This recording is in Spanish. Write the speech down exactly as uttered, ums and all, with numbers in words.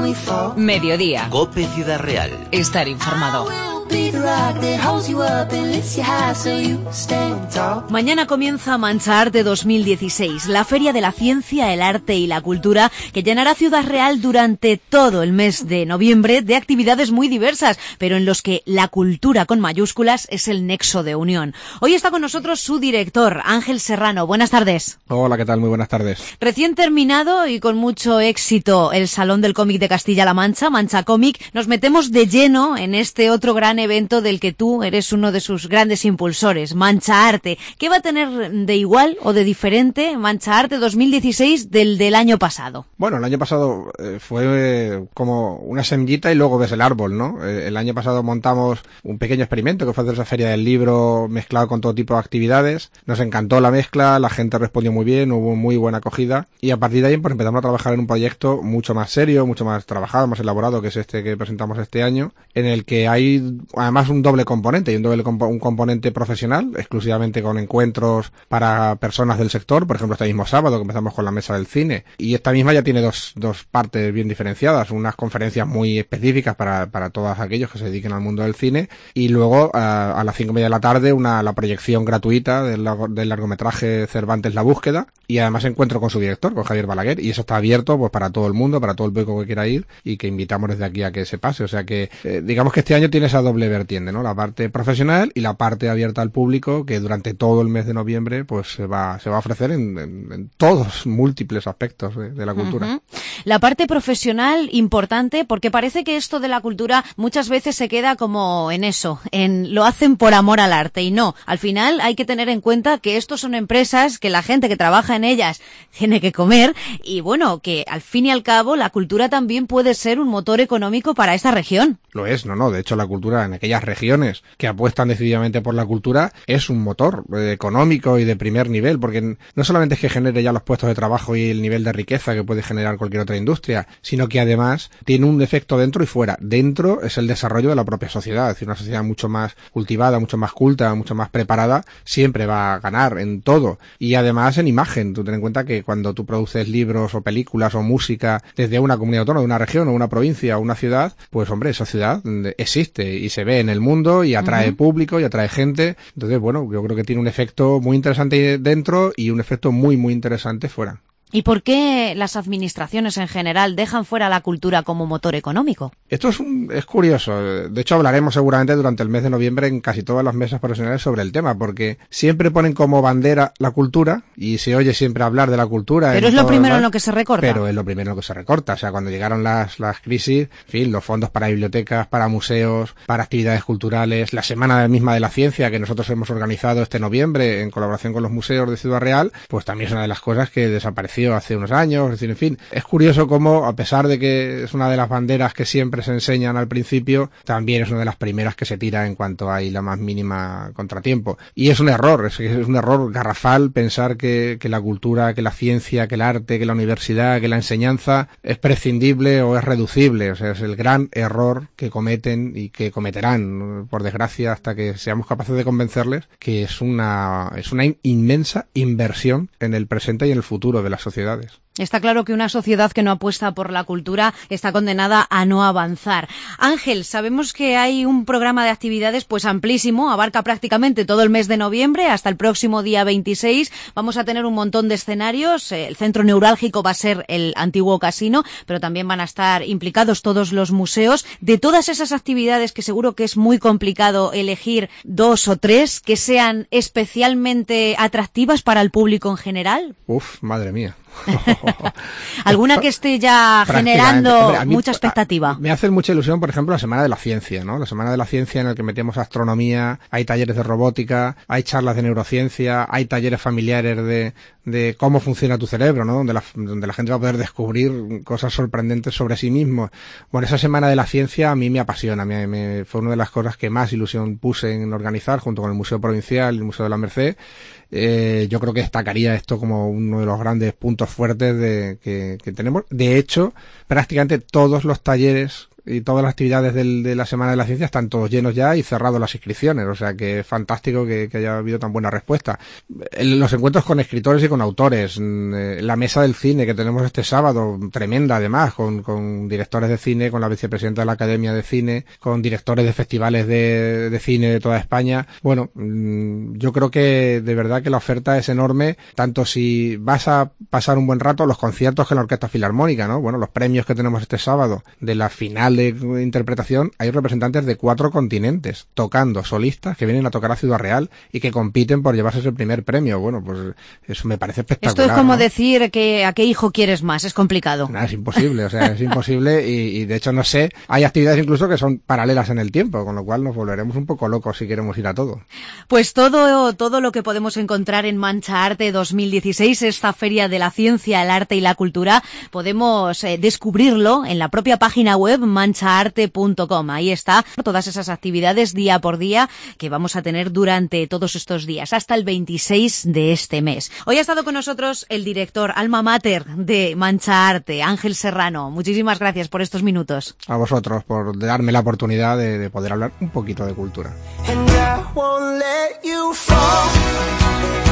Mediodía. COPE Ciudad Real. Estar informado. Mañana comienza Mancha Arte dos mil dieciséis, la feria de la ciencia, el arte y la cultura que llenará Ciudad Real durante todo el mes de noviembre de actividades muy diversas, pero en los que la cultura con mayúsculas es el nexo de unión. Hoy está con nosotros su director, Ángel Serrano. Buenas tardes. Hola, ¿qué tal? Muy buenas tardes. Recién terminado y con mucho éxito el Salón del Cómic de Castilla-La Mancha, Mancha Cómic, nos metemos de lleno en este otro gran evento del que tú eres uno de sus grandes impulsores, Mancha Arte. ¿Qué va a tener de igual o de diferente Mancha Arte dos mil dieciséis del del año pasado? Bueno, el año pasado eh, fue eh, como una semillita y luego ves el árbol, ¿no? Eh, el año pasado montamos un pequeño experimento que fue hacer esa feria del libro mezclado con todo tipo de actividades. Nos encantó la mezcla, la gente respondió muy bien, hubo muy buena acogida y a partir de ahí pues empezamos a trabajar en un proyecto mucho más serio, mucho más trabajado, más elaborado, que es este que presentamos este año, en el que hay además un doble componente, y un doble comp- un componente profesional, exclusivamente con encuentros para personas del sector. Por ejemplo, este mismo sábado que empezamos con la mesa del cine, y esta misma ya tiene dos, dos partes bien diferenciadas, unas conferencias muy específicas para, para todos aquellos que se dediquen al mundo del cine, y luego a, a las cinco y media de la tarde una, la proyección gratuita del, del largometraje Cervantes La Búsqueda, y además encuentro con su director, con Javier Balaguer, y eso está abierto pues para todo el mundo, para todo el público que quiera ir, y que invitamos desde aquí a que se pase. O sea que, eh, digamos que este año tiene esa doble vertiente, ¿no? La parte profesional y la parte abierta al público, que durante todo el mes de noviembre pues se va, se va a ofrecer en, en, en todos múltiples aspectos de, de la cultura. Uh-huh. La parte profesional importante, porque parece que esto de la cultura muchas veces se queda como en eso, en lo hacen por amor al arte, y no. Al final hay que tener en cuenta que estos son empresas, que la gente que trabaja en ellas tiene que comer, y bueno, que al fin y al cabo la cultura también puede ser un motor económico para esta región. Lo es, no, no, de hecho la cultura en aquellas regiones que apuestan decididamente por la cultura es un motor eh, económico y de primer nivel, porque no solamente es que genere ya los puestos de trabajo y el nivel de riqueza que puede generar cualquier otra industria, sino que además tiene un efecto dentro y fuera. Dentro es el desarrollo de la propia sociedad, es decir, una sociedad mucho más cultivada, mucho más culta, mucho más preparada, siempre va a ganar en todo. Y además en imagen, tú ten en cuenta que cuando tú produces libros o películas o música desde una comunidad autónoma, de una región o una provincia o una ciudad, pues hombre, esa ciudad existe y se ve en el mundo y atrae uh-huh. público y atrae gente. Entonces, bueno, yo creo que tiene un efecto muy interesante dentro y un efecto muy, muy interesante fuera. ¿Y por qué las administraciones en general dejan fuera la cultura como motor económico? Esto es, un, es curioso. De hecho, hablaremos seguramente durante el mes de noviembre en casi todas las mesas profesionales sobre el tema, porque siempre ponen como bandera la cultura y se oye siempre hablar de la cultura. Pero es lo primero en lo que se recorta. Pero es lo primero en lo que se recorta. O sea, cuando llegaron las, las crisis, en fin, los fondos para bibliotecas, para museos, para actividades culturales, la semana misma de la ciencia que nosotros hemos organizado este noviembre en colaboración con los museos de Ciudad Real, pues también es una de las cosas que desapareció hace unos años. Es decir, en fin, es curioso cómo, a pesar de que es una de las banderas que siempre se enseñan al principio, también es una de las primeras que se tira en cuanto hay la más mínima contratiempo. Y es un error, es, es un error garrafal pensar que, que la cultura, que la ciencia, que el arte, que la universidad, que la enseñanza es prescindible o es reducible. O sea, es el gran error que cometen y que cometerán, por desgracia, hasta que seamos capaces de convencerles que es una, es una inmensa inversión en el presente y en el futuro de las sociedades. Está claro que una sociedad que no apuesta por la cultura está condenada a no avanzar. Ángel, sabemos que hay un programa de actividades pues amplísimo, abarca prácticamente todo el mes de noviembre hasta el próximo día veintiséis. Vamos a tener un montón de escenarios. El centro neurálgico va a ser el antiguo casino, pero también van a estar implicados todos los museos. De todas esas actividades, que seguro que es muy complicado elegir dos o tres que sean especialmente atractivas para el público en general. Uf, madre mía. ¿Alguna que esté ya generando Hombre, mí, mucha expectativa? Me hace mucha ilusión, por ejemplo, la Semana de la Ciencia, ¿no? La Semana de la Ciencia en la que metemos astronomía, hay talleres de robótica, hay charlas de neurociencia, hay talleres familiares de, de cómo funciona tu cerebro, ¿no? Donde la, donde la gente va a poder descubrir cosas sorprendentes sobre sí mismo. Bueno, esa Semana de la Ciencia a mí me apasiona, me, me, fue una de las cosas que más ilusión puse en organizar, junto con el Museo Provincial y el Museo de la Merced. Eh, yo creo que destacaría esto como uno de los grandes puntos puntos fuertes de, que, que tenemos. De hecho, prácticamente todos los talleres y todas las actividades del, de la Semana de la Ciencia están todos llenos ya y cerrados las inscripciones, o sea que es fantástico que, que haya habido tan buena respuesta. Los encuentros con escritores y con autores, la mesa del cine que tenemos este sábado, tremenda además, con, con directores de cine, con la vicepresidenta de la Academia de Cine, con directores de festivales de, de cine de toda España. Bueno, yo creo que de verdad que la oferta es enorme, tanto si vas a pasar un buen rato, los conciertos que en la Orquesta Filarmónica, ¿no? Bueno, los premios que tenemos este sábado de la final de interpretación, hay representantes de cuatro continentes tocando, solistas que vienen a tocar a Ciudad Real y que compiten por llevarse ese primer premio. Bueno, pues eso me parece espectacular. Esto es como ¿no? decir que a qué hijo quieres más, es complicado. Nada, es imposible, o sea, es imposible y, y de hecho no sé, hay actividades incluso que son paralelas en el tiempo, con lo cual nos volveremos un poco locos si queremos ir a todo. Pues todo, todo lo que podemos encontrar en Mancha Arte dos mil dieciséis, esta feria de la ciencia, el arte y la cultura, podemos eh, descubrirlo en la propia página web mancha arte punto com. Ahí está todas esas actividades día por día que vamos a tener durante todos estos días, hasta el veintiséis de este mes. Hoy ha estado con nosotros el director alma mater de Mancha Arte, Ángel Serrano. Muchísimas gracias por estos minutos. A vosotros por darme la oportunidad de, de poder hablar un poquito de cultura.